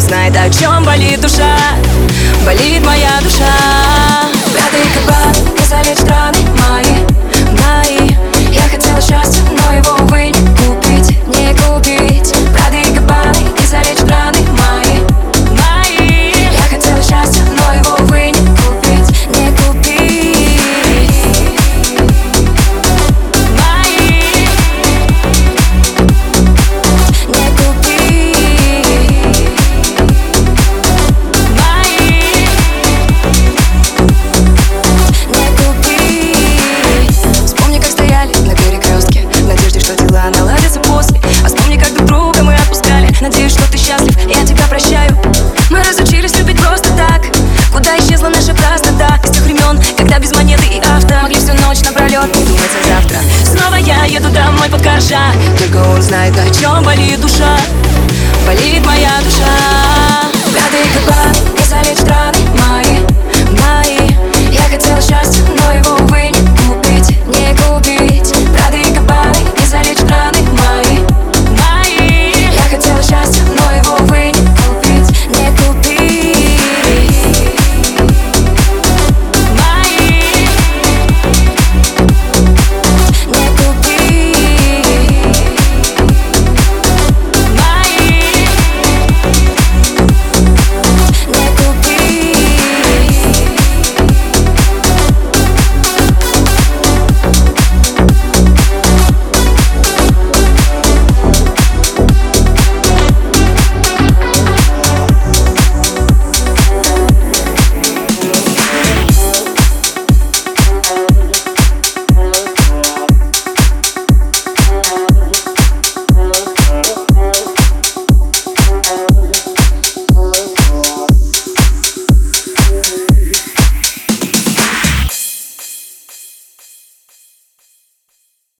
знает, о чем болит душа, болит моя душа. Пятый кабан, не залечь раны мои, мои. Я хотела счастья, но его, увы, не купить, не купить. Пятый кабан, не залечь раны мои, мои. Я хотела счастья, но его, увы, не купить, не купить. Мои. Не купить. Мои. Не купить. Вспомни, как стояли на перекрестке, в надежде, что дела наладятся после. А вспомни, как друг друга мы отпускали. Надеюсь, что ты счастлив, я тебя прощаю. Мы разучились любить просто так. Куда исчезла наша красота? Из тех времен, когда без монеты и авто могли всю ночь напролет не думать о завтра. Снова я еду домой под коржа, только он знает, о чем болит душа, болит моя душа. Пятый кабан, не залечь раны мои, мои. Я хотела счастья,